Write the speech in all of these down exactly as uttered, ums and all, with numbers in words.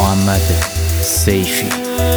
محمد سیفی.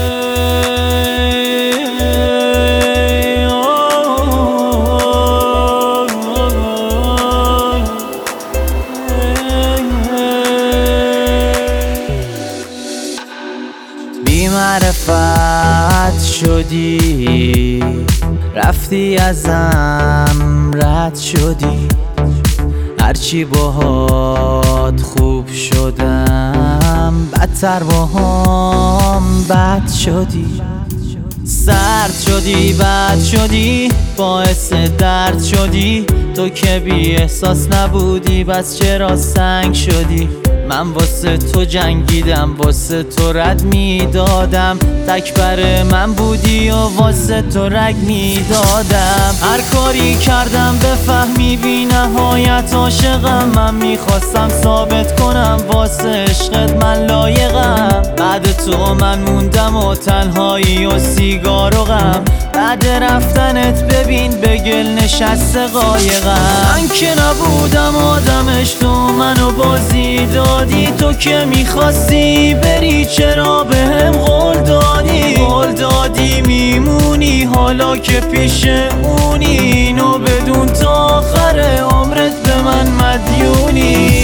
بی معرفت شدی، رفتی ازم رد شدی، هرچی باهات خوب شدم بدتر باهام بد شدی. سرد شدی، بد شدی، باعث درد شدی، تو که بی احساس نبودی بس چرا سنگ شدی. من واسه تو جنگیدم، واسه تو رد میدادم، تکبر من بودی و واسه تو رگ میدادم. هر کاری کردم بفهمی بی نهایت عاشقم، من میخواستم ثابت کنم واسه عشقت من لایقم. بعد تو من موندم و تنهایی و سیگار و غم، بعد رفتنت ببین به گل نشسته قایقم. من که نبودم آدمش، تو منو بازی دادی، تو که میخواستی بری چرا بهم قول دادی. قول دادی میمونی حالا که پیش اونی، اینو بدون تا آخر عمرت به من مدیونی.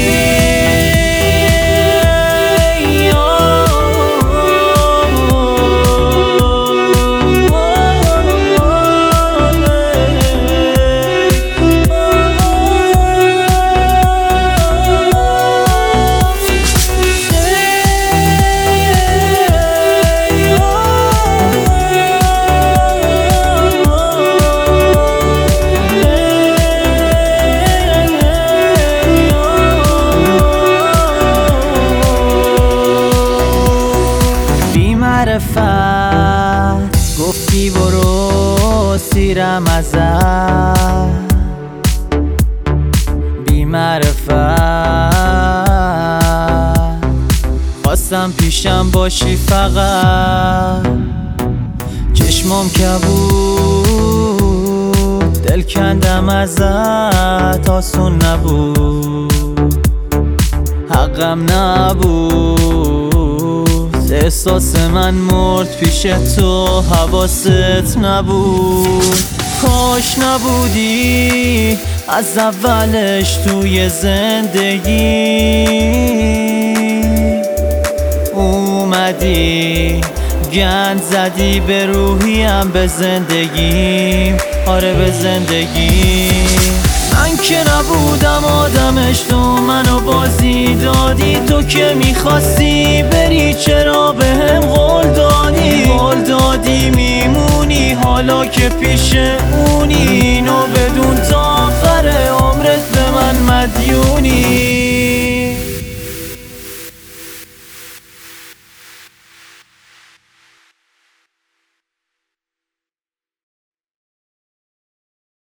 معرفت گفتی برو سیرم ازت، بی معرفت خواستم پیشم باشی فقط، چشمام کبود دل کندم ازت، آسون نبود حقم نبود، احساس من مرد پیش تو حواست نبود. کاش نبودی از اولش توی زندگی، اومدی گند زدی به روحیم به زندگیم، آره به زندگیم. من که نبودم آدمش، تو منو بازی دادی، تو که میخواستی بری چرا بهم قول دادی. قول دادی میمونی حالا که پیش اونی، اینو بدون تا آخر عمرت به من مدیونی.